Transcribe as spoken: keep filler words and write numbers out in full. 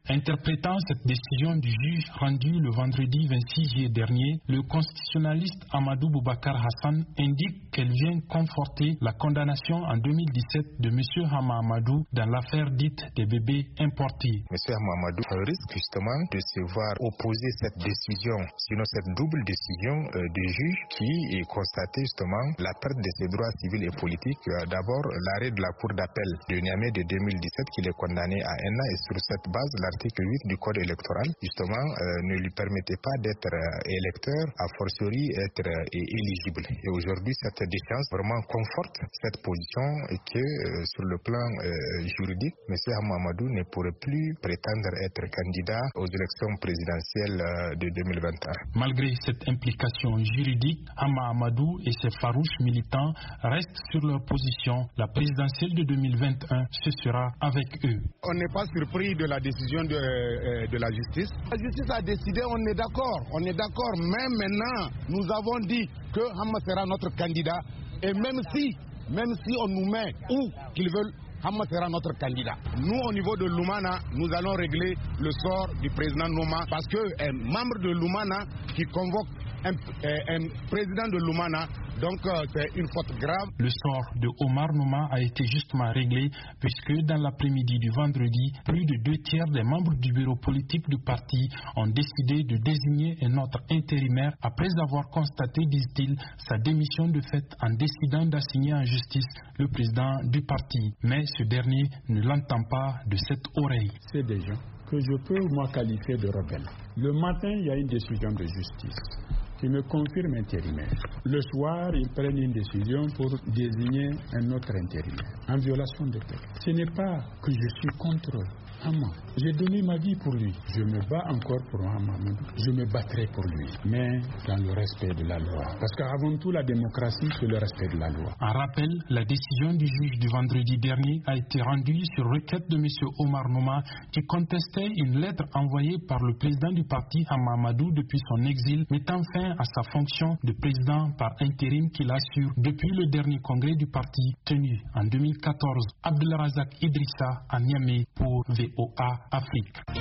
Interprétant cette décision du juge rendue le vendredi vingt-six juillet dernier, le constitutionnaliste Amadou Boubacar Hassan indique qu'elle vient conforter la condamnation en deux mille dix-sept de M. Hama Amadou dans l'affaire dite des bébés importés. M. Hama Amadou risque justement de se voir opposer cette décision, sinon cette double décision euh, du juge qui constatait justement la perte de ses droits civils et politiques. Euh, D'abord, l'arrêt de la Cour d'appel de Niamey de deux mille dix-sept qui l'est condamné à un an, et sur cette base, l'article huit du Code électoral, justement, euh, ne lui permettait pas d'être euh, électeur, a fortiori être euh, éligible. Et aujourd'hui, cette déchéance vraiment conforte cette position et que euh, sur le plan euh, juridique, M. Hama Amadou ne pourrait plus prétendre être candidat aux élections présidentielles euh, de deux mille vingt et un. Malgré cette implication juridique, Hama Amadou et ses farouches militants restent sur leur position. La présidentielle de deux mille vingt et un, ce sera avec eux. On n'est pas surpris de la décision de, euh, de la justice. La justice a décidé, on est d'accord, on est d'accord. Même maintenant, nous avons dit que Hama sera notre candidat. Et même si, même si on nous met où qu'ils veulent, Hama sera notre candidat. Nous, au niveau de Lumana, nous allons régler le sort du président Noma parce qu'un membre de Lumana qui convoque un, un président de Lumana, donc euh, c'est une faute grave. Le sort de Omar Noma a été justement réglé puisque dans l'après-midi du vendredi, plus de deux tiers des membres du bureau politique du parti ont décidé de désigner un autre intérimaire après avoir constaté, disent-ils, sa démission de fait en décidant d'assigner en justice le président du parti. Mais ce dernier ne l'entend pas de cette oreille. C'est des gens que je peux moi qualifier de rebelles. Le matin, il y a une décision de justice qui me confirme intérimaire. Le soir, ils prennent une décision pour désigner un autre intérimaire, en violation de texte. Ce n'est pas que je suis contre Hama. J'ai donné ma vie pour lui. Je me bats encore pour Hama. Je me battrai pour lui, mais dans le respect de la loi. Parce qu'avant tout, la démocratie, c'est le respect de la loi. En rappel, la décision du juge du vendredi dernier a été rendue sur requête de M. Omar Noma qui contestait une lettre envoyée par le président du parti Hama Amadou depuis son exil, mettant fin à sa fonction de président par intérim qu'il assure depuis le dernier congrès du parti tenu en deux mille quatorze. Abdelrazak Idrissa à Niamey pour V O A Afrique.